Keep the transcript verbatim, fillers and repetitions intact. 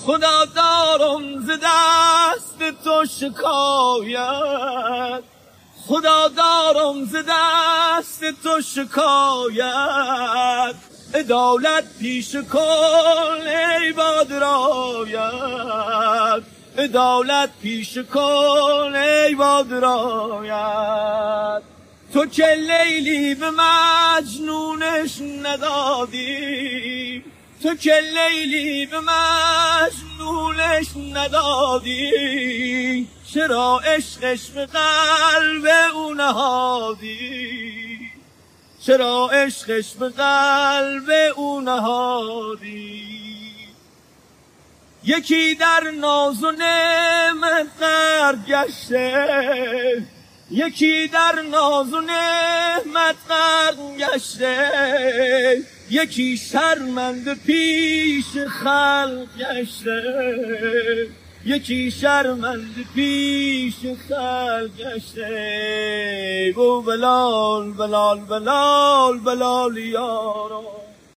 خدا دارم ز دست تو شکایت، خدا دارم ز دست تو شکایت، عدالت پیش کن ای بادرایت، عدالت پیش کن ای بادرایت. تو که لیلی به مجنونش ندادی، تو که لیلی به مجنونش ندادی، چرا عشقش به قلب او نهادی، چرا عشقش به قلب او نهادی. یکی در ناز و نعمت غرق گشته، یکی در ناز و نعمت غرق گشته، یکی شرمنده پیش خلق گشته، یکی شرمنده پیش خلق گشته. گو بلال بلال بلال بلال یارا.